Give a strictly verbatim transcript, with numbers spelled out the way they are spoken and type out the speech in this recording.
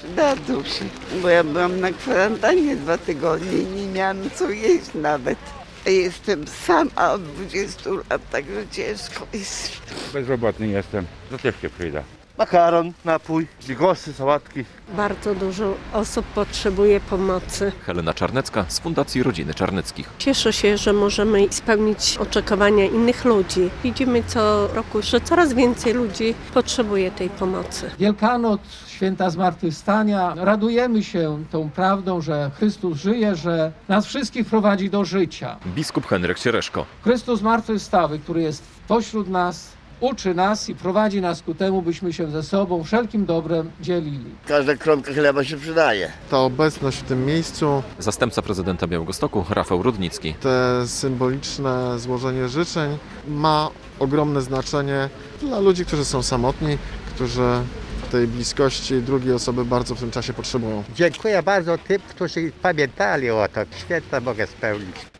dla duszy, bo ja byłam na kwarantannie dwa tygodnie i nie miałam co jeść nawet. Jestem sama od dwudziestu lat, także ciężko jest. Bezrobotny jestem, to też się przyda. Makaron, napój, bigosy, sałatki. Bardzo dużo osób potrzebuje pomocy. Helena Czarnecka z Fundacji Rodziny Czarneckich. Cieszę się, że możemy spełnić oczekiwania innych ludzi. Widzimy co roku, że coraz więcej ludzi potrzebuje tej pomocy. Wielkanoc, święta zmartwychwstania. Radujemy się tą prawdą, że Chrystus żyje, że nas wszystkich prowadzi do życia. Biskup Henryk Siereszko. Chrystus zmartwychwstały, który jest pośród nas, uczy nas i prowadzi nas ku temu, byśmy się ze sobą wszelkim dobrem dzielili. Każda kromka chleba się przydaje. Ta obecność w tym miejscu, Zastępca prezydenta Białegostoku Rafał Rudnicki. te symboliczne złożenie życzeń ma ogromne znaczenie dla ludzi, którzy są samotni, którzy tej bliskości drugiej osoby bardzo w tym czasie potrzebują. Dziękuję bardzo tym, którzy pamiętali o to. Święta mogę spełnić.